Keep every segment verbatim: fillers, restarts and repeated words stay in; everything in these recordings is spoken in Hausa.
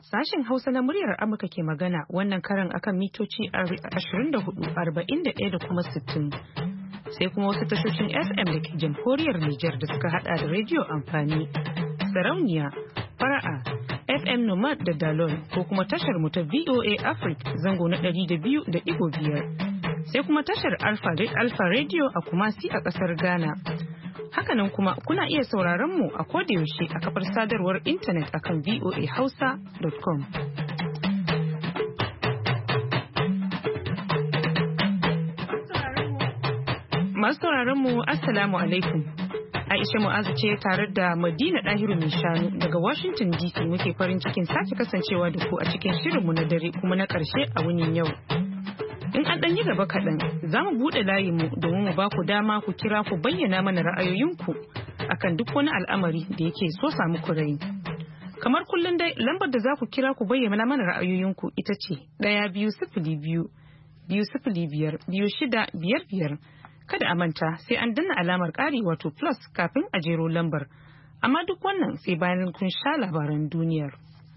Sashen Hausa na muryar Amurka ke magana wannan karan akan mitoci ashirin da hudu, arba'in da ɗaya da kuma sittin. Sai kuma wasu tashoshin F M da ke jamhuriyar Nijar da suka hada da rediyo amfani, sarauniya, fara'a, F M Nomad da Dalol ko kuma tashar mu ta V O A Africa zango na ɗari da biyu da ɗigo biyar. Sai kuma tashar Alpha, Alpha Radio a Kumasi a ƙasar Ghana. Hakanan kuma kuna iya sauraron mu a kodayaushe a kafar sadarwar intanet akan v o a hausa dot com. Masu sauraron mu Assalamu alaikum. Aisha Mu'azu ce tare da Madina Dahiru mai shanu daga Washington D C muke farin cikin sake kasancewa da ku a cikin shirinmu na dare kuma na ƙarshe a wunin yau. In an ɗan yi gaba kaɗan za mu buɗe layinmu domin mu ba ku dama ku kira ku bayyana mana ra'ayoyinku akan duk wani al'amari da yake so samu ku rai. Kamar kullum dai lambar da za ku kira ku bayyana mana ra'ayoyinku ita ce ɗaya biyu sifili biyu biyu sifili biyar biyu shida biyar biyar. Kada a manta sai an danna alamar ƙari wato plus kafin a jero lambar. Amma duk wannan sai bayan kun sha labaran duniyar.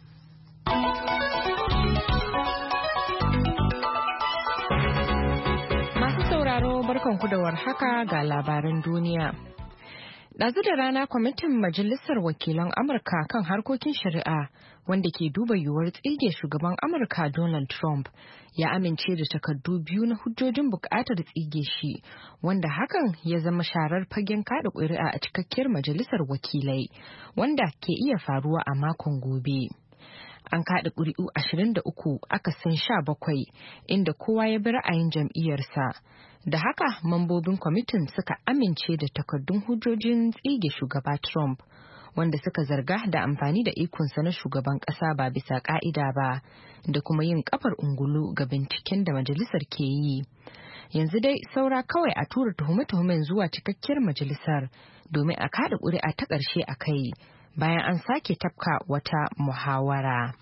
Barkanku da warhaka ga labaran duniya. Ɗazu da rana kwamitin Majalisar Wakilan Amurka kan harkokin shari'a wanda ke duba yiwuwar tsige shugaban Amurka Donald Trump ya amince da takardu biyu na hujjojin buƙatar tsige shi, wanda hakan ya zama sharar fagen kaɗa ƙuri'a a cikakkiyar Majalisar Wakilai, wanda ke iya faruwa a makon gobe. An kaɗa ƙuri'u ashirin da uku akasin sha bakwai inda kowa ya bi ra'ayin jam'iyyarsa. Da haka mambobin kwamitin suka amince da takardun hujjojin tsige shugaba Trump, wanda suka zarga da amfani da ikonsa na shugaban ƙasa ba bisa ƙa'ida ba, da kuma yin kafar ungulu ga binciken da majalisar ke yi. Yanzu dai saura kawai a tura tuhume-tuhumen zuwa cikakkiyar majalisar domin a kaɗa ƙuri'a ta ƙarshe a kai, bayan an sake tafka wata muhawara.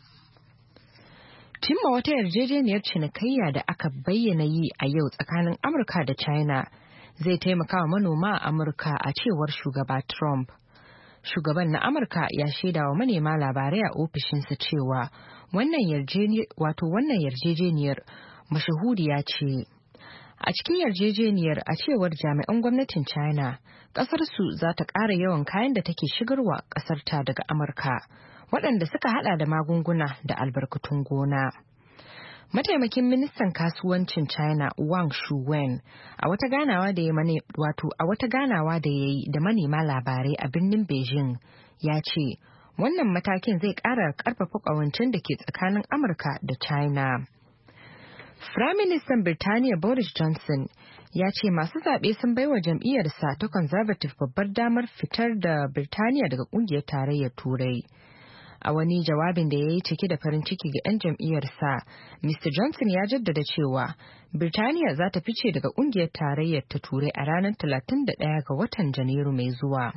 Cimma wata yarjejeniyar cinikayya da aka bayyana yi a yau tsakanin Amurka da China zai taimaka wa manoma a Amurka a cewar shugaba Trump. Shugaban na Amurka ya shaida wa manema labarai a ofishinsa cewa wannan yarjejeniyar wato wannan yarjejeniyar mashahuriya ce. A cikin yarjejeniyar a cewar jami'an gwamnatin China, ƙasarsu za ta ƙara yawan kayan da take shigarwa ƙasarta daga Amurka, waɗanda suka hada da magunguna da albarkatun gona. Mataimakin ministan kasuwancin China Wang Shuwen a wata ganawa da ya wato a wata ganawa da ya yi da manema labarai a birnin Beijing ya ce wannan matakin zai ƙara ƙarfafa ƙawancen da ke tsakanin Amurka da China. Firaministan Birtaniya Boris Johnson ya ce masu zaɓe sun baiwa jam'iyyarsa ta Conservative babbar damar fitar da Birtaniya daga ƙungiyar tarayyar Turai. A wani jawabin da ya yi cike da farin ciki ga 'yan jam'iyyarsa, Mister Johnson ya jaddada cewa Birtaniya za ta fice daga ƙungiyar tarayyar ta Turai a ranar talatin da ɗaya ga watan Janairu mai zuwa.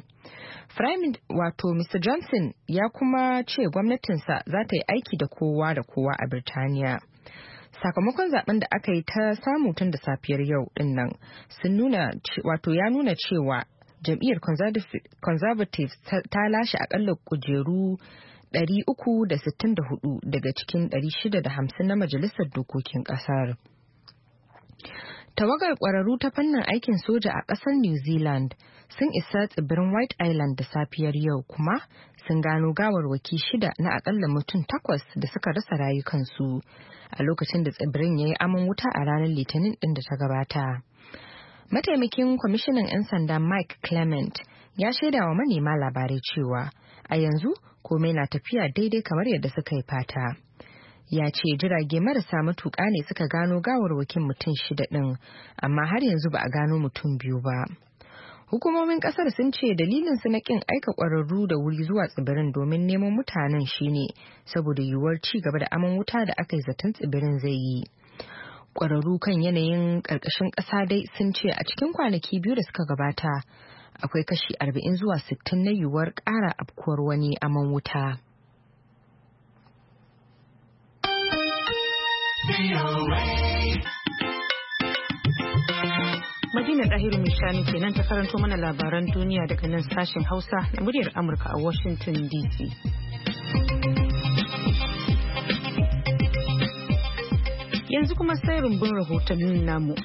Wato Mister Johnson ya kuma ce gwamnatinsa za ta yi aiki da kowa da kowa a Birtaniya. Sakamakon zaben da aka yi ta samu tun da safiyar yau din nan sun nuna wato ya nuna cewa jam'iyyar Conservative ta lashe akalla kujeru ɗari uku da sittin da hudu daga cikin ɗari shida da hamsin na majalisar dokokin ƙasar. Tawagar ƙwararru ta fannin aikin soja a ƙasar New Zealand sun isa tsibirin White Island da safiyar yau kuma sun gano gawarwaki shida na akalla mutum takwas da suka rasa rayukansu a lokacin da tsibirin ya yi aman wuta a ranar Litinin ɗin da ta gabata. Mataimakin kwamishinan 'yan sanda Mike Clement ya shaida wa manema labarai cewa a yanzu komai na tafiya daidai kamar yadda suka yi fata. Ya ce jirage marasa matuƙa ne suka gano gawarwakin mutum shida ɗin, amma har yanzu ba a gano mutum biyu ba. Hukumomin ƙasar sun ce dalilin su na ƙin aika ƙwararru da wuri zuwa tsibirin domin neman mutanen shine saboda yiwuwar ci gaba da aman wuta da aka yi zaton tsibirin zai yi. Ƙwararru kan yanayin ƙarƙashin ƙasa dai sun ce a cikin kwanaki biyu da suka gabata akwai kashi arba'in zuwa sittin na yiwuwar ƙara afkuwar wani aman wuta. Madina Dahiru mai shanu kenan ta karanto mana labaran duniya daga nan sashen Hausa na muryar Amurka a Washington D C. Yanzu kuma sai rumbun rahotannin namu.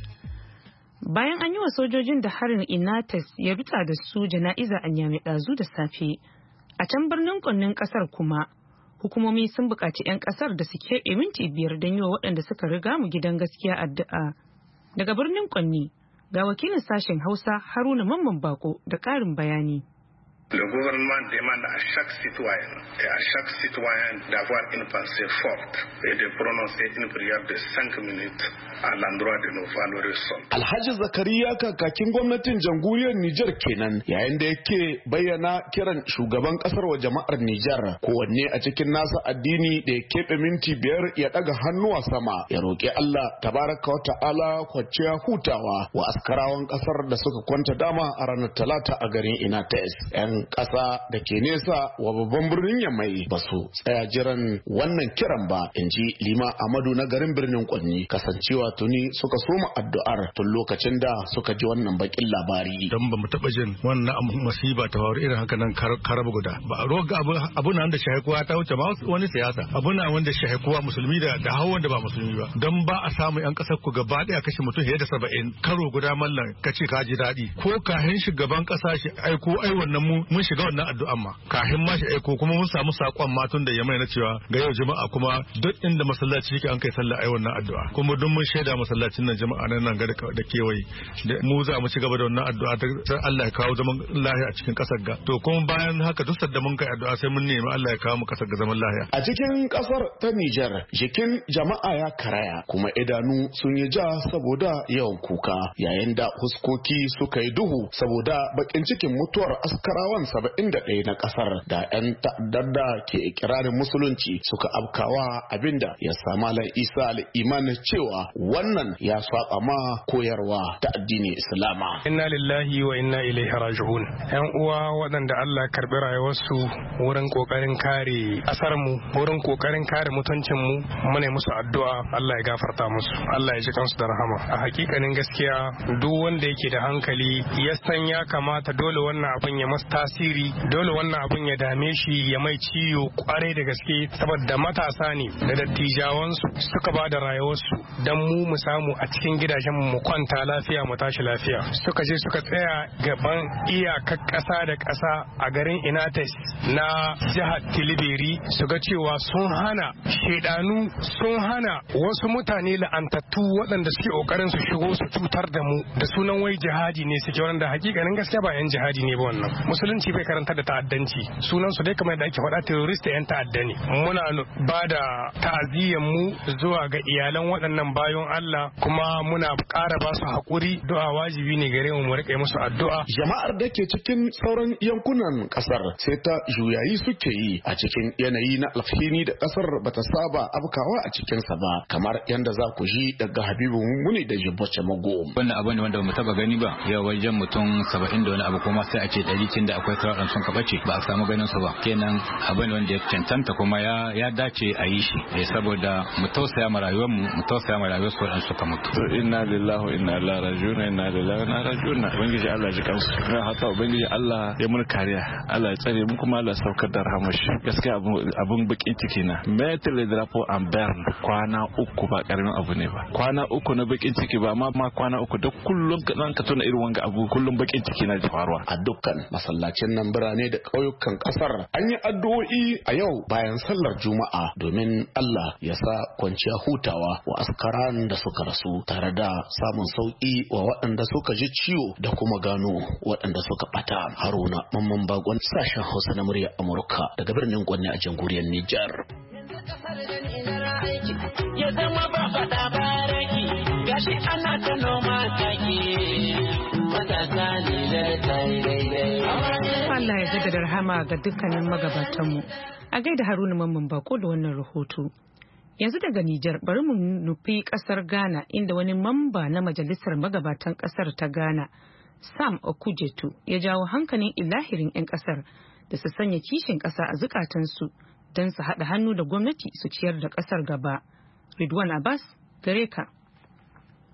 Bayan an yi wa sojojin da harin Inates ya rutsa da su jana'iza a Niamey ɗazu da safe, a can birnin Kwannin ƙasar kuma, hukumomi sun buƙaci 'yan ƙasar da su keɓe minti biyar don yi wa waɗanda suka riga mu gidan gaskiya addu'a. Daga birnin Kwanni, ga wakilin sashen Hausa Haruna Mamman Bako da ƙarin bayani. Le gouvernement demande à chaque citoyen et à chaque citoyen d'avoir une pensée forte et de prononcer une prière de cinq minutes à l'endroit de nos valeureux soldats. Alhaji Zakariya kakakin gwamnatin jamhuriyar Nijar kenan yayin da yake bayyana kiran shugaban kasar wa jama'ar Nijar kowanne a cikin nasa addini da ya keɓe minti biyar ya ɗaga hannuwa sama ya roƙi Allah tabaraka wa ta'ala kwanciya hutawa wa askarawan kasar da suka kwanta dama a ranar Talata a garin Inates. Yan ƙasa da ke nesa wa babban birnin Yamai ba su tsaya jiran wannan kiran ba, in ji Lima Amadu na garin birnin Kwanni, kasancewa tuni suka soma addu'ar tun lokacin da suka ji wannan bakin labari. Don ba mu taɓa jin wannan masiba ta faru irin haka nan karab guda ba. Roga abu na wanda shahikuwa ta wuce ba wani siyasa, abu na wanda shahikuwa musulmi da da hawan da ba musulmi ba. Don ba a samu yan ƙasar ku gaba ɗaya kashe mutum fiye da saba'in karo guda mallan kace ka ji daɗi. Ko kahin shugaban ƙasa shi aiko ai wannan mu mun shiga wannan addu'an ma kafin ma shi aiko kuma mun samu sakon matun da ya mai na cewa ga yau jama'a kuma duk inda masallaci yake an kai sallah ai wannan addu'a kuma duk mun shaida masallacin nan jama'a nan nan ga da kewaye mu za mu ci gaba da wannan addu'a sai Allah ya kawo zaman lafiya a cikin kasar ga to kuma bayan haka duk sadda mun kai addu'a sai mun nemi Allah ya kawo mu kasar ga zaman lafiya. A cikin kasar ta Nijar jikin jama'a ya karaya kuma idanu sun yi ja saboda yawan kuka yayin da huskoki suka yi duhu saboda bakin cikin mutuwar askarawan saba'in da ɗaya na ƙasar da 'yan ta'addar da ke ikirarin musulunci suka afkawa abinda ya sama lan Isa al-Iman cewa wannan ya saba ma koyarwa ta addinin Islama. Inna lillahi wa inna ilaihi raji'un. 'Yan uwa waɗanda Allah karbi rayuwarsu wurin kokarin kare ƙasar mu, wurin kokarin kare mutuncin mu, muna musu addu'a Allah ya gafarta musu, Allah ya ji kansu da rahama. A hakikanin gaskiya duk wanda yake da hankali ya san ya kamata dole wannan abin ya masa tasiri, dole wannan abun ya dame shi ya mai ciwo kwarai da gaske saboda matasa ne da dattijawansu suka ba da rayuwarsu don mu mu samu a cikin gidajen mu kwanta lafiya mu tashi lafiya. Suka je suka tsaya gaban iyakar ƙasa da ƙasa a garin Inates na jihar Tilibiri su ga cewa sun hana shedanu sun hana wasu mutane la'antattu waɗanda suke ƙoƙarin su shigo su cutar da mu da sunan wai jihadi ne suke, wanda hakikanin gaskiya ba yan jihadi ne ba wannan. Musulunci bai karanta da ta'addanci, sunan su dai kamar da ake faɗa terrorist yan ta'adda ne. Muna ba da ta'aziyyar mu zuwa ga iyalan waɗannan bayan Allah kuma muna ƙara ba su haƙuri, du'a wajibi ne gare mu mu riƙa musu addu'a. Jama'ar da ke cikin sauran yankunan ƙasar sai ta juyayi suke yi a cikin yanayi na alfini da ƙasar bata saba abkawa a cikinsa ba, kamar yanda za ku ji daga Habibu Muni da Jibbace Mago. Wannan abu ne wanda mu taba gani ba, yau wajen mutum saba'in da wani abu kuma sai a ce ɗari cin da akwai sauran sun kabace ba a samu ganin su ba, kenan abin wanda ya cancanta kuma ya ya dace a yi shi eh saboda mu tausaya ma rayuwar mu mu tausaya ma rayuwar su wadan suka mutu. Inna lillahi wa inna ilaihi raji'un, inna lillahi wa inna ilaihi raji'un. Ubangiji Allah ji kansu, na hata ubangiji Allah ya mun kariya, Allah ya tsare mu kuma Allah saukar da rahmashi. Gaskiya abun abun bakin ciki na metal drapo and burn kwana uku ba karamin abu ne ba, kwana uku na bakin ciki ba ma ma kwana uku da kullum kadan ka tuna irin wanga abu kullum bakin ciki na faruwa a dukkan masallacin nan birane da ƙauyukan ƙasar. An yi addu'o'i a yau bayan sallar Juma'a domin Allah ya sa kwanciya hutawa wa askaran da suka rasu tare da samun sauƙi wa waɗanda suka ji ciwo da kuma gano waɗanda suka ɓata. Haruna Mamman Bagon, sashen Hausa na murya Amurka daga birnin Gwanne a jamhuriyar Nijar. Ya zama ba faɗa baraki gashi ana ta noma take matasa ne da daidai. Allah ya zaga da rahama ga dukkanin magabatanmu. A gaida Haruna Mamman Bako da wannan rahoto. Yanzu daga Nijar bari mu nufi kasar Ghana inda wani mamba na majalisar magabatan kasar ta Ghana, Sam Okujetu, ya jawo hankalin ilahirin 'yan kasar da su sanya kishin kasa a zukatansu don su haɗa hannu da gwamnati su ciyar da kasar gaba. Ridwan Abbas, gare ka.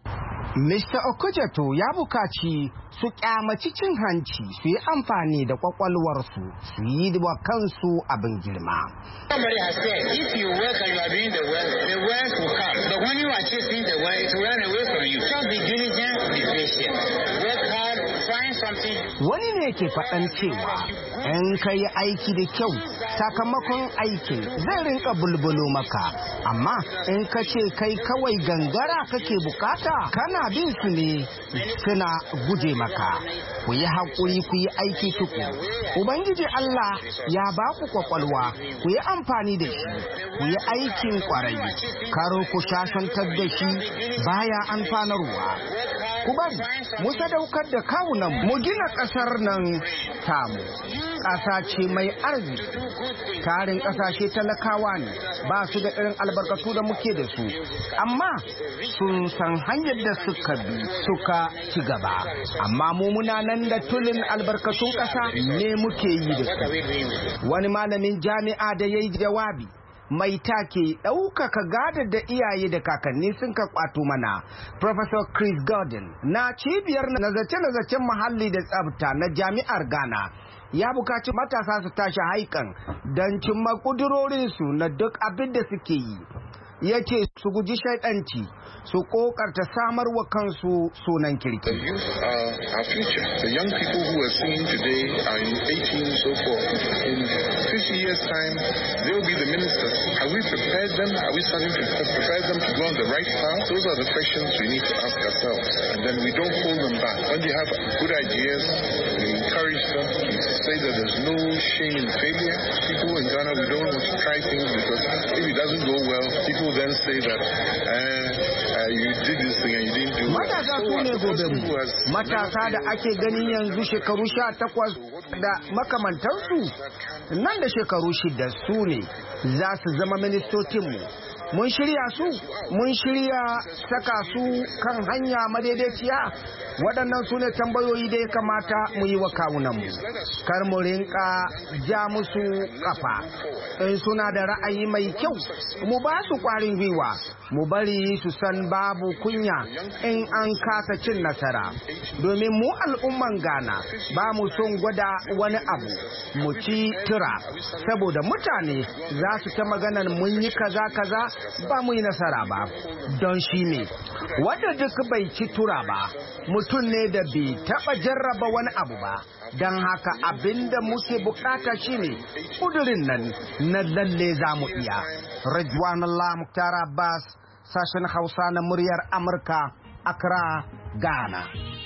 Mister Okujeto ya bukaci su kyamaci cin hanci su yi amfani da kwakwalwarsu su yi wa kansu abin girma. Somebody has said, if you work and you are doing the work, the work will come. But when you are chasing the work, it will run away from you. Just be diligent, be patient. Work hard, find something. Wani ne ke faɗan cewa in ka yi aiki da kyau sakamakon aikin zai rinka bulbulo maka, amma in ka ce kai kawai gangara kake bukata kana bin su ne suna guje maka. Ku yi haƙuri ku yi aiki tuku. Ubangiji Allah ya ba ku kwakwalwa ku yi amfani da shi ku yi aikin kwarai, karo ku shashantar da shi baya amfanarwa. Ku bari mu sadaukar da kawunan mu gina ƙasar nan tamu. Ƙasa ce mai arziki, tarin ƙasashe talakawa ne ba su da irin albarkatu da muke da su, amma sun san hanyar da suka bi suka ci gaba. Amma mu muna nan da tulin albarkatun ƙasa ne muke yi da su. Wani malamin jami'a da ya yi jawabi mai take ɗaukaka gadar da iyaye da kakanni sun ka kwato mana, Professor Chris Gordon na cibiyar nazarce-nazarcen muhalli da tsabta na jami'ar Ghana ya bukaci matasa su tashi haikan don cimma ƙudurorinsu na duk abin da suke yi. Yake su guji shaidanci su kokarta samar wa kansu sunan kirki. The youth are our future. The young people who are seen today are in eighteen so forth. In fifty years time, they will be the ministers. Have we prepared them? Are we starting to prepare them to go on the right path? Those are the questions we need to ask ourselves. And then we don't hold them back. When they have good ideas, we encourage them to say that there's no shame in failure. People in Ghana, we don't want to try things because if it doesn't go well, people then say that uh, uh, you did this thing and you didn't do it. Matasa su ne gobe mu. Matasa da ake ganin yanzu shekaru sha takwas da makamantansu nan da shekaru shida su ne za su zama ministocinmu. Mun shirya su, mun shirya saka su kan hanya madaidaiciya. Waɗannan su ne tambayoyi da ya kamata mu yi wa kawunanmu. Kar mu rinka ja musu kafa. In suna da ra'ayi mai kyau, mu ba su ƙwarin gwiwa, mu bari su san babu kunya in an kasa cin nasara. Domin mu al'umman Ghana ba mu son gwada wani abu, mu ci tura. Saboda mutane za su ta maganar mun yi kaza kaza ba mu yi nasara ba. Don shi ne, wanda duk bai ci tura ba, mutum ne da bai taɓa jarraba wani abu ba. Don haka abinda muke bukata shine kudurin nan na lalle za mu iya. Ridwan Allah Mukhtar Abbas, sashen Hausa na muryar Amurka, Accra, Ghana.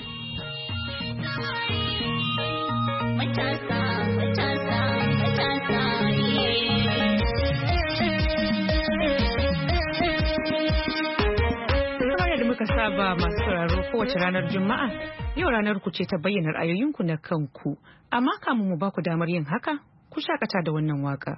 Muka saba masu sauraro kowace ranar Juma'a, yau ranar ku ce ta bayyana ra'ayoyinku na kanku, amma kamun mu ba ku damar yin haka, ku shakata da wannan waka.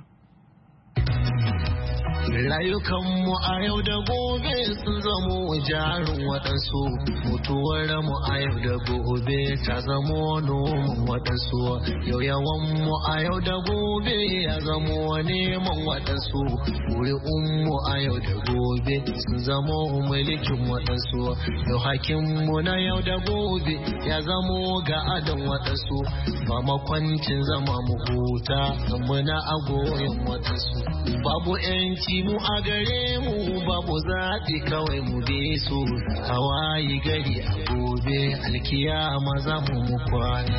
Rayukanmu a yau da gobe sun zamo jarin waɗansu, mutuwar mu a yau da gobe ta zamo noman waɗansu, yau yawanmu a yau da gobe ya zamo neman waɗansu, ƙuri'unmu a yau da gobe sun zamo mulkin waɗansu, yau hakinmu na yau da gobe ya zamo ga adon waɗansu, ba makwancin zama mu huta muna a goyon waɗansu, babu 'yanci mu a gare mu babu zaɓi kawai mu bi su hawaii gari a gobe alkiyama za mu mu kwana.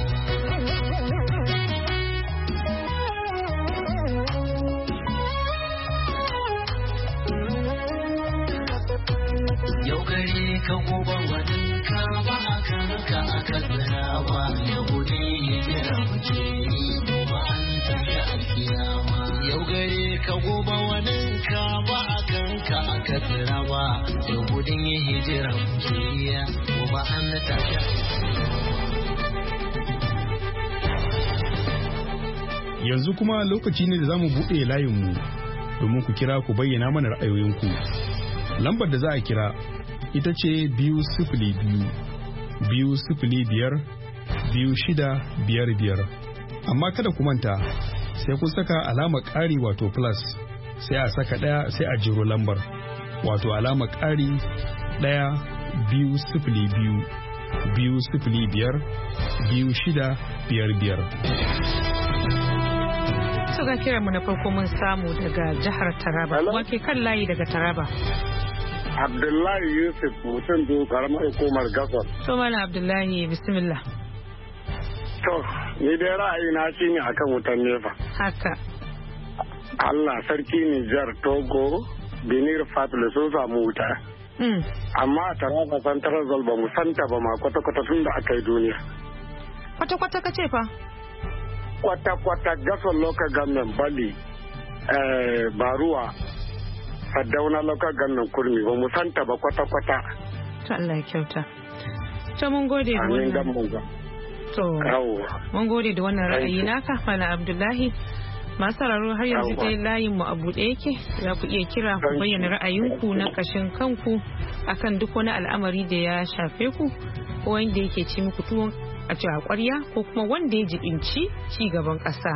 Yau gari ka gobe wani ka ba a kan ka aka tsira ba ya gudu ya jira mu ce ba an tafi alkiyama. Yau gari ka gobe wani ka ba a kan ka aka tsira ba ya gudun ya hijira mu ce ba an tafi. Yanzu kuma lokaci ne da za mu buɗe layinmu domin ku kira ku bayyana mana ra'ayoyinku. Lambar da za a kira ita ce biyu sifili biyu biyu sifili biyar biyu shida biyar biyar. Amma kada ku manta sai kun saka alamar ƙari wato plus sai a saka ɗaya sai a jiro lambar wato alamar ƙari ɗaya biyu sifili biyu biyu sifili biyar biyu shida biyar biyar. su ga kiranmu na farko mun samu daga jihar Taraba. Wake kan layi daga Taraba? Abdullahi Yusuf mutum biyu karamar hukumar Gasar. To mana Abdullahi bismillah. To ni dai ra'ayi na shi ne akan wutan nefa. Haka. Allah sarki Nijar, Togo, Benin Republic sun samu wuta. Amma a Taraba Central ba mu santa ba ma kwata-kwata tun da aka yi duniya. Kwata-kwata ka ce fa? Kwata-kwata Gasar Local Government Bali, Baruwa, Saddauna Local Government Kurmi ba mu santa ba kwata-kwata. To Allah ya kyauta. To mun gode da wannan. To mun gode da wannan ra'ayi naka Malam Abdullahi. Masu sauraro har yanzu dai layin mu a buɗe yake, za ku iya kira ku bayyana ra'ayinku na ƙashin kanku akan duk wani al'amari da ya shafe ku ko wanda yake ci muku tuwon a cewa ƙwarya ko kuma wanda ya jibinci ci gaban ƙasa.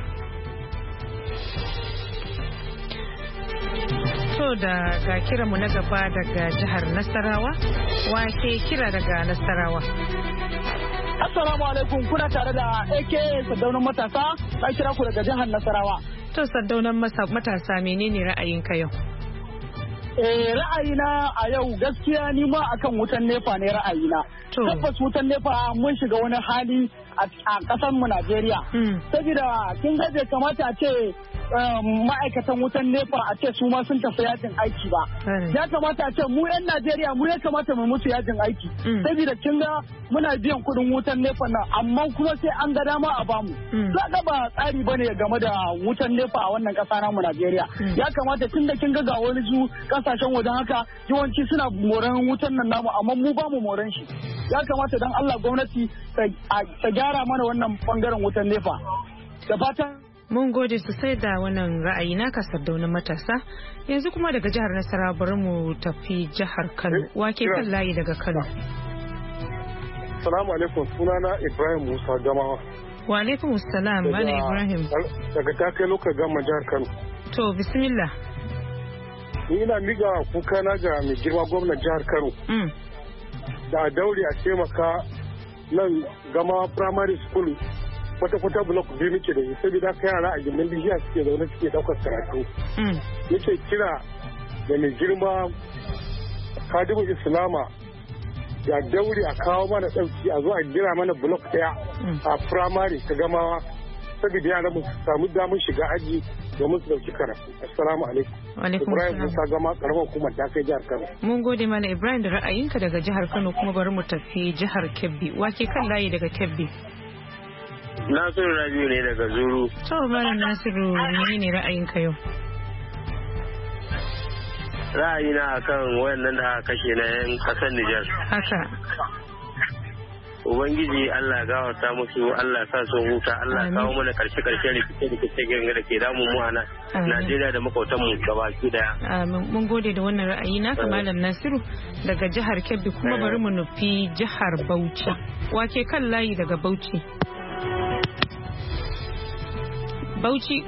To da ga kiranmu na gaba daga jihar Nasarawa, wa ke kira daga Nasarawa? Assalamu alaikum, kuna tare da A K Saddaunan Matasa, na kira ku daga jihar Nasarawa. To Saddaunan Matasa menene ra'ayinka yau? Eh ra'ayina a yau gaskiya ni ma akan wutan nefa ne ra'ayina. Tabbas wutan nefa mun shiga wani hali a ƙasar mu Najeriya. Saboda kin ga bai kamata a ce ma'aikatan wutan nefa a ce su ma sun tafi yajin aiki ba. Ya kamata a ce mu 'yan Najeriya mu ya kamata mu musu yajin aiki. Saboda kin ga muna biyan kuɗin wutan nefa nan amma kuma sai an ga dama a bamu. Za ga ba tsari bane game da wutan nefa a wannan ƙasa namu Najeriya. Ya kamata tun da kin ga ga wani su kasashen wajen haka yawanci suna moran wutan nan namu amma mu ba mu moran shi. Ya kamata dan Allah gwamnati ta gyara mana wannan bangaren wutan nefa. Da fatan mun gode sosai da wannan ra'ayi naka Saddaunan Matasa. Yanzu kuma daga jihar Nasarawa bari mu tafi jihar Kano. Wake kan layi daga Kano? Assalamu alaikum, sunana Ibrahim Musa Gamawa. Wa alaikum assalam, Malam Ibrahim. Daga takai lokacin gama jihar Kano. To bismillah. Ni ina miga kuka na ga mai girma gwamnan jihar Kano. Da a daure a taimaka nan Gama primary school kwata-kwata block biyu muke da shi saboda ka yara a gindin bishiya suke zaune suke daukar karatu. Nake kira da mai girma Kadimu Islama ya daure a kawo mana ɗauki a zo a gina mana block ɗaya a primary ta Gamawa saboda yara mu samu damar shiga aji domin su dauki karatu. Assalamu alaikum. Ibrahim Musa Gama, karamar hukumar ta kai jihar Kano. Mun gode mana Ibrahim da ra'ayinka daga jihar Kano kuma bari mu tafi jihar Kebbi. Wake kan layi daga Kebbi? Nasiru Rabiu ne daga Zuru. To Malam Nasiru, menene ra'ayinka yau? Ra'ayina akan wayannan da aka kashe na yan kasar Nijar. Haka. Ubangiji Allah gawarta musu, Allah sa sun huta, Allah kawo mana karshe karshe rikice-rikice ganga da ke damun mu a Najeriya da makwautan mu gabaki daya. Amin. Mun gode da wannan ra'ayi naka Malam Nasiru daga jihar Kebbi kuma bari mu nufi jihar Bauchi. Wake kan layi daga Bauchi? Bauchi.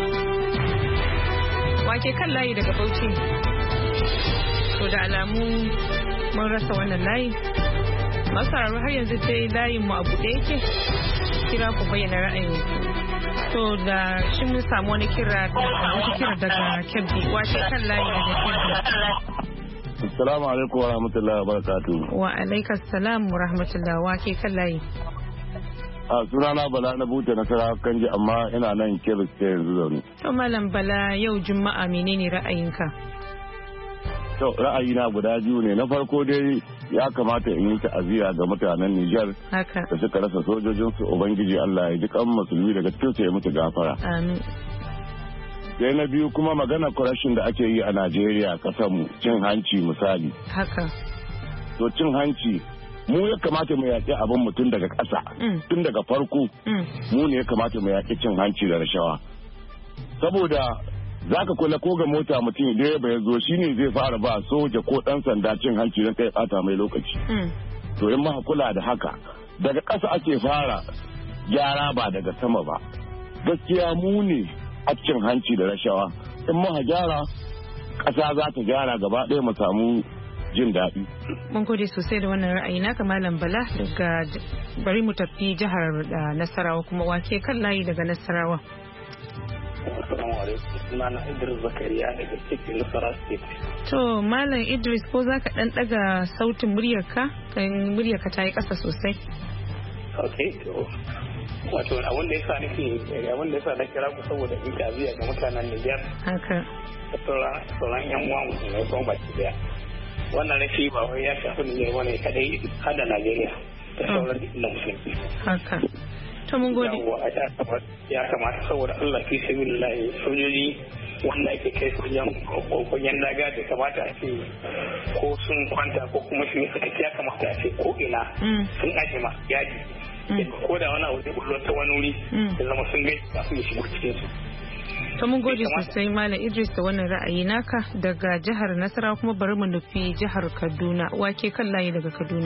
Wake kan layi daga Bauchi? To da alamu mun rasa wannan layi. Masararru har yanzu dai layin mu a buɗe yake, kira ku bayyana ra'ayin. To da shi mun samu wani kira wani kira daga Kebbi. Wace kan layi daga Kebbi? Assalamu alaikum wa rahmatullahi wa barakatuh. Wa alaikas salam wa rahmatullahi. Wa ke kan layi? A sunana Bala na Buta Nasara Kanji amma ina nan Kebbi sai yanzu zaune. To Malam Bala, yau Juma'a menene ra'ayinka? To ra'ayina guda biyu ne. Na farko dai ya kamata in yi ta'aziyya ga mutanen Nijar da suka rasa sojojinsu. Ubangiji Allah ya ji kan musulmi daga cikin su ya mutu gafara. Amin. Sai na biyu kuma magana corruption da ake yi a Najeriya kasar mu, cin hanci misali. Haka. To cin hanci mu ya kamata mu yaƙi abin mutum daga ƙasa. Tun daga farko mu ne ya kamata mu yaƙi cin hanci da rashawa. Saboda za ka kula ko ga mota mutum direba ya zo shine zai fara ba soja ko dan sanda cin hanci don kai bata mai lokaci. To in ma kula da haka daga ƙasa ake fara gyara ba daga sama ba. Gaskiya mu ne a cin hanci da rashawa. In ma gyara ƙasa za ta gyara gaba ɗaya mu samu jin daɗi. Mun gode sosai da wannan ra'ayi naka Malam Bala daga bari mu tafi jihar Nasarawa kuma wake kan layi daga Nasarawa. Assalamu alaikum. Sunana Idris Zakariya daga cikin Nasarawa State. To Malam Idris ko za ka ɗan ɗaga sautin muryarka? Kan muryarka ta yi ƙasa sosai. Okay. Wato abin da yasa nake abin da yasa na kira ku saboda in taziya ga mutanen Niger. Haka. Sauran yan uwa musulmai kuma baki daya. Wannan rashi ba wai ya shafi Niger bane kadai har da Najeriya da sauran na musulmi. Haka. To mun gode. Ya kamata saboda Allah fi sabilillahi sojoji wanda ake kai sojan kokoyen daga da kamata a ce ko sun kwanta ko kuma shi suka ya kamata a ce ko ina sun aje ma yaji ko da wani abu da bullo ta wani wuri da zama sun gai kafin ya shigo cikin su. To mun gode sosai Malam Idris da wannan ra'ayi naka daga jihar Nasarawa kuma bari mu nufi jihar Kaduna. Wake kan layi daga Kaduna.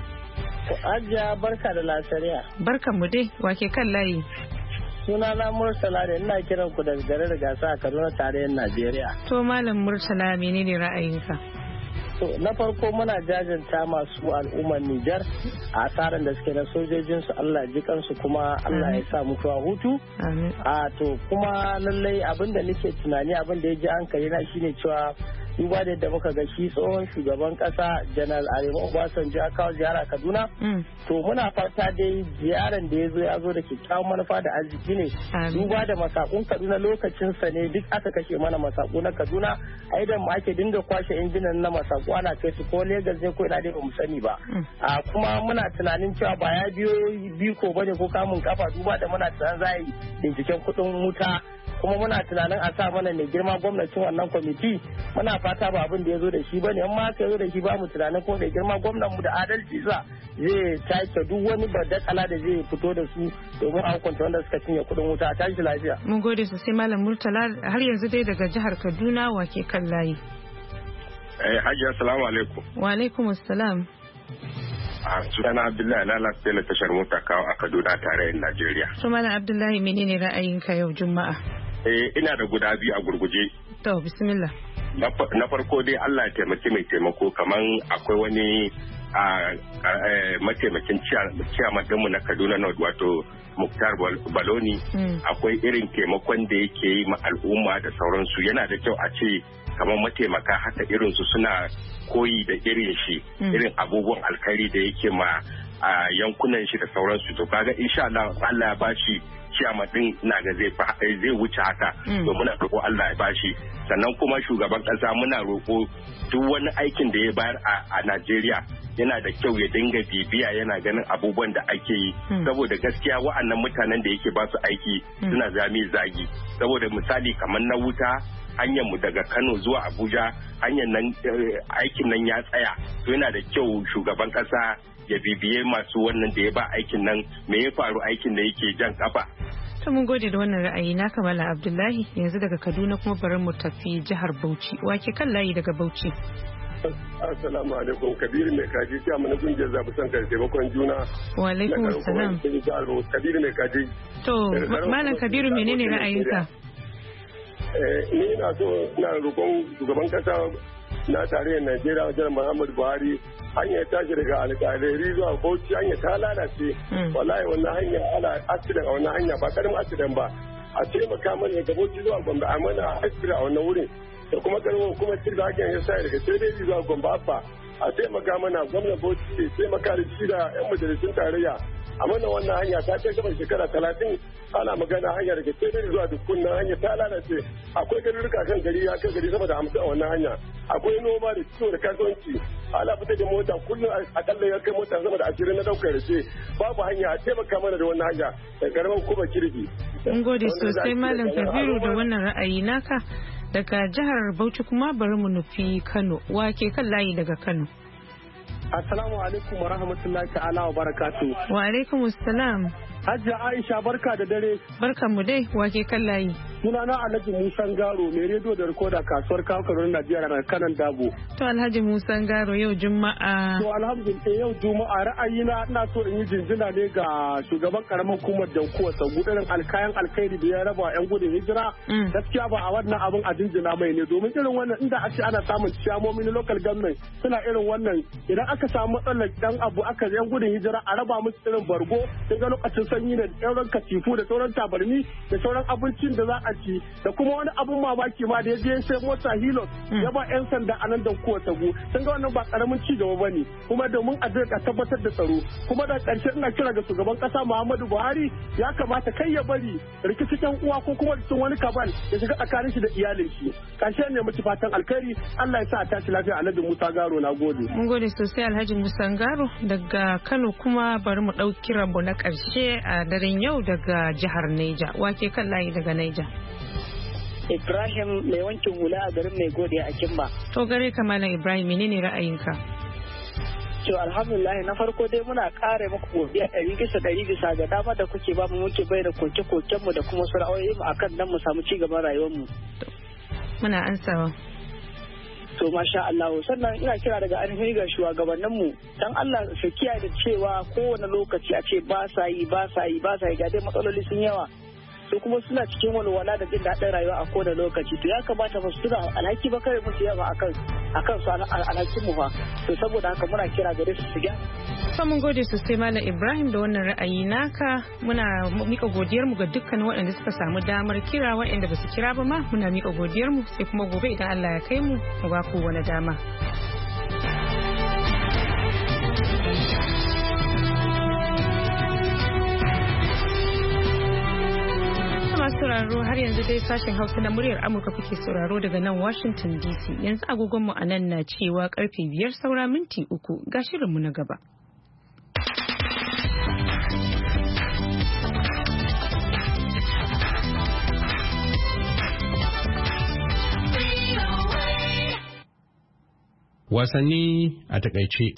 Ajiya barka da lasariya. Barkan mu dai wake kan layi. Suna na Murtala da ina kiran ku daga garin Gasa a Kaduna tarayyar Najeriya. To Malam Murtala menene ra'ayinka? To na farko muna jajanta masu al'ummar Nijar a asaran da suke na sojojinsu Allah ji kansu kuma Allah ya sa mutuwa hutu. A to kuma lallai abinda nake tunani abinda ya ji hankali na shine cewa duba da yadda muka ga shi tsohon shugaban kasa janar Arema Obasanjo ya kawo ziyara Kaduna to muna fata dai ziyaran da ya zo ya zo da kyakkyawan manufa da arziki ne duba da masakun Kaduna lokacin sa ne duk aka kashe mana masaku na Kaduna ai da mu ake dinga kwashe injinan na masaku ana kai su ko Lagos ne ko ina dai ba mu sani ba a kuma muna tunanin cewa ba ya biyo biko bane ko kamun kafa duba da muna tunanin za a yi binciken kuɗin wuta kuma muna tunanin a sa mana ne girma gwamnatin wannan kwamiti muna fata ba abin da ya zo da shi ba ne amma aka zo da shi ba mu tunanin ko da girma gwamnan mu da adalci sa zai take duk wani badakala da zai fito da su domin a hukunta wanda suka cinye kuɗin wuta a tashi lafiya. Mun gode sosai Malam Murtala har yanzu dai daga jihar Kaduna wake kan layi. Eh Hajiya assalamu alaikum. Wa alaikum assalam. A sunana Abdullahi Lala Sele tashar mota kawo a Kaduna tarayyar Najeriya. To Malam Abdullahi menene ra'ayinka yau Juma'a? Eh ina da guda biyu a gurguje. To bismillah. Na farko dai Allah ya taimaki mai taimako kaman akwai wani a mataimakin ciyaman dinmu na Kaduna North wato Muktar Baloni akwai irin taimakon da yake yi ma al'umma da sauransu yana da kyau a ce kamar mataimaka haka irinsu suna koyi da irin shi irin abubuwan alkhairi da yake ma a yankunan shi da sauransu to kaga insha Allah Allah ya bashi ciyama din na ga zai zai wuce haka to muna roƙo Allah ya bashi sannan kuma shugaban ƙasa muna roƙo duk wani aikin da ya bayar a Najeriya yana da kyau ya dinga bibiya yana ganin abubuwan da ake yi saboda gaskiya wa'annan mutanen da yake ba su aiki suna zame zagi saboda misali kamar na wuta hanyar mu daga Kano zuwa Abuja hanyar nan aikin nan ya tsaya to yana da kyau shugaban ƙasa ya bibiye masu wannan da ya ba aikin nan me ya faru aikin da yake jan kafa. To mun gode da wannan ra'ayi na Kamala Abdullahi yanzu daga Kaduna kuma bari mu tafi jihar Bauchi wake kan layi daga Bauchi. Assalamu alaikum Kabiru mai kaji ta mana kungiyar zabi san kai taimakon juna. Wa alaikum assalam. Kabiru mai kaji. To Malam Kabiru menene ra'ayinka? Eh ni ina so ina roƙon shugaban kasa na tarayyar Najeriya wajen Muhammadu Buhari hanyar tashi daga alƙalai zuwa Bauchi hanyar ta lalace wallahi wannan hanyar ana accident a wannan hanya ba karamin accident ba a taimaka mana daga Bauchi zuwa Gombe a mana accident a wannan wurin da kuma karamin kuma cirga hanyar ya sa daga sai zuwa Gombe Abba a taimaka mana gwamnan Bauchi ce taimaka da shi da yan majalisun tarayya a mana wannan hanya ta kai gaban shekara talatin ana magana hanya daga sai zuwa dukkan nan hanya ta lalace akwai garuruka kan gari ya kan gari sama da hamsin a wannan hanya akwai noma da kiwo da kasuwanci ana fita da mota kullum akalla ya kai mota sama da ashirin na daukar rake babu hanya a taimaka mana da wannan hanya da karamin kuma kirgi. Mun gode sosai Malam Kabiru da wannan ra'ayi naka daga jihar Bauchi kuma bari mu nufi Kano wake kan layi daga Kano. Assalamu alaikum wa rahmatullahi ta'ala wa barakatu. Wa alaikum assalam. Hajja Aisha barka da dare. Barkan mu dai wake kan layi. Sunana Alhaji Musa Garo mai rediyo da rikoda kasuwar Kano Najeriya na kanan Dabo. To Alhaji Musa Garo yau Juma'a. To alhamdulillah yau Juma'a ra'ayina ina so in yi jinjina ne ga shugaban karamin hukumar Dankuwa Sagu irin alkayan alkhairi da ya raba yan gudun hijira. Gaskiya ba a wannan abin a jinjina mai ne domin irin wannan inda a ce ana samun ciyamomi na local government suna irin wannan idan aka samu matsalar dan abu aka yan gudun hijira a raba musu irin bargo daga lokacin sanyi da sauran katifu da sauran tabarni da sauran abincin da za a ci da kuma wani abun mamaki ma da ya je sai mota Hilux ya ba yan sanda a nan Dankuwa Sagu sun ga wannan ba karamin ci gaba bane kuma domin a zai tabbatar da tsaro kuma da karshe ina kira ga shugaban kasa Muhammadu Buhari ya kamata kai ya bari rikicin uwa ko kuma rikicin wani kabal ya shiga tsakanin shi da iyalin shi karshe ne mutu fatan alkhairi Allah ya sa a tashi lafiya Alhaji Musa Garo na gode mun gode sosai Alhaji Musa Garo daga Kano kuma bari mu dauki rambo na karshe a daren yau daga jihar Neja wake kan layi daga Neja Ibrahim mai wankin hula a garin mai godiya a Kimba. To gare ka Malam Ibrahim menene ra'ayinka? To alhamdulillah na farko dai muna kare muku godiya ɗari bisa ɗari bisa ga dama da kuke ba mu muke bai da koke-koken mu da kuma sura'o'i mu akan dan mu samu ci gaban rayuwar mu. Muna ansawa. To masha Allah sannan ina kira daga ainihin ga shugabannin mu dan Allah su kiyaye da cewa kowane lokaci a ce ba sa yi ba sa yi ba sa yi ga dai matsaloli sun yawa. su kuma suna cikin walwala da jin daɗin rayuwa a kowane lokaci to ya kamata ba su tuna alhaki ba kare musu yawa akan akan su alhakin mu fa to saboda haka muna kira gare su su ga to mun gode sosai Malam Ibrahim da wannan ra'ayi naka muna mika godiyar mu ga dukkan waɗanda suka samu damar kira waɗanda ba su kira ba ma muna mika godiyar mu sai kuma gobe idan Allah ya kai mu mu ba ku wani dama sauraro har yanzu dai sashen Hausa na muryar Amurka kuke sauraro daga nan Washington D C yanzu agogon mu anan na cewa karfe biyar saura minti uku ga shirinmu na gaba. Wasanni a takaice.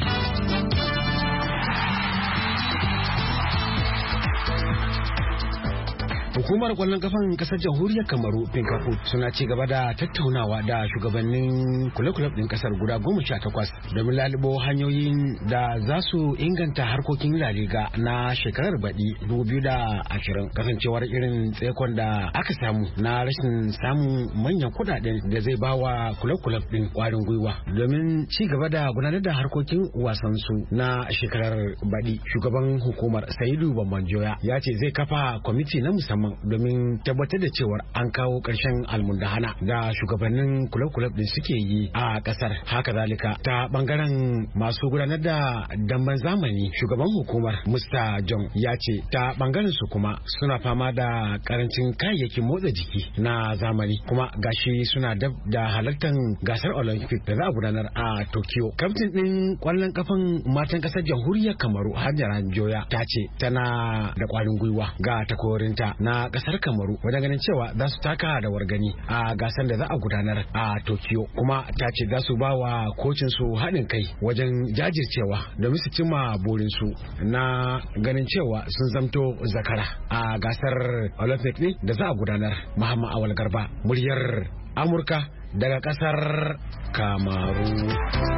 Hukumar kwallon kafan kasar jamhuriyar Kamaru Pinkafut suna ci gaba da tattaunawa da shugabannin kule-kule din kasar guda goma sha takwas domin lalubo hanyoyin da za su inganta harkokin La Liga na shekarar baɗi dubu biyu da ashirin kasancewar irin tsaikon da aka samu na rashin samun manyan kudaden da zai ba wa kule-kule din kwarin gwiwa domin ci gaba da gudanar da harkokin wasansu na shekarar baɗi. Shugaban hukumar Saidu Bambanjoya ya ce zai kafa kwamiti na musamman domin tabbatar da cewar an kawo ƙarshen almundahana da shugabannin kulab-kulab da suke yi a ƙasar. Haka zalika ta bangaren masu gudanar da damben zamani shugaban hukumar Musta John ya ce ta bangaren su kuma suna fama da karancin kayayyakin motsa jiki na zamani kuma gashi suna dab da halartar gasar Olympic da za a gudanar a Tokyo. Kaftin din kwallon kafan matan ƙasar jamhuriyar Kamaru Hajara Joya ta ce tana da kwarin gwiwa ga takorinta na kasar Kamaru wajen ganin cewa za su taka da wargani a gasar da za a gudanar a Tokyo kuma ta ce za su ba wa kocin su haɗin kai wajen jajircewa domin su cimma burin su na ganin cewa sun zamto zakara a gasar Olympic ne da za a gudanar. Muhammad Awal Garba muryar Amurka daga kasar Kamaru.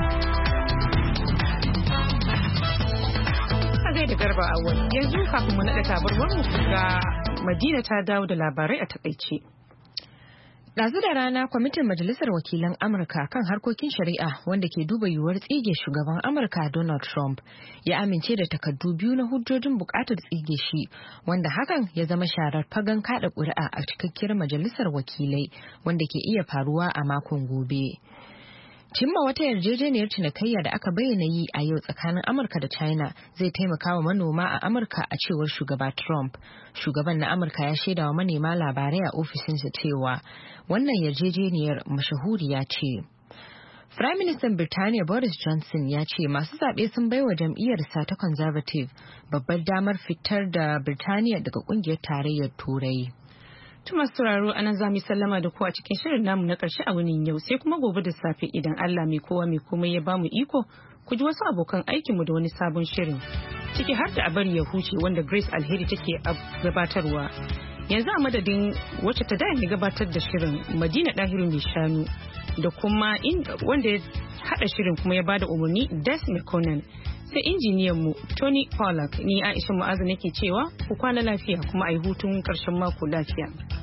Da Garba Awal yanzu kafin mu naɗa tabarwar mu ga Madina ta dawo da labarai a takaice. Ɗazu da rana kwamitin Majalisar Wakilan Amurka kan harkokin shari'a wanda ke duba yiwuwar tsige shugaban Amurka Donald Trump ya amince da takardu biyu na hujjojin buƙatar tsige shi wanda hakan ya zama sharar fagen kaɗa ƙuri'a a cikakkiyar Majalisar Wakilai wanda ke iya faruwa a makon gobe. Cimma wata yarjejeniyar cinikayya da aka bayyana yi a yau tsakanin Amurka da China zai taimaka wa manoma a Amurka a cewar shugaba Trump. Shugaban na Amurka ya shaida wa manema labarai a ofishinsa cewa wannan yarjejeniyar mashahuriya ce. Prime Minister Birtaniya Boris Johnson ya ce masu zaɓe sun baiwa jam'iyyarsa ta Conservative babbar damar fitar da Birtaniya daga ƙungiyar tarayyar Turai. Tuma sauraro anan za mu sallama da ku a cikin shirin namu na ƙarshe a wunin yau sai kuma gobe da safe idan Allah mai kowa mai komai ya bamu iko ku ji wasu abokan aikinmu da wani sabon shirin. Ciki har da a bari ya huce wanda Grace Alheri take gabatarwa. Yanzu a madadin wacce ta daya gabatar da shirin Madina Dahiru mai shanu da kuma wanda ya hada shirin kuma ya bada umarni Des McConnell. Sai injiniyan mu Tony Pollack, ni Aisha Mu'azu nake cewa ku kwana lafiya kuma ai hutun karshen mako lafiya.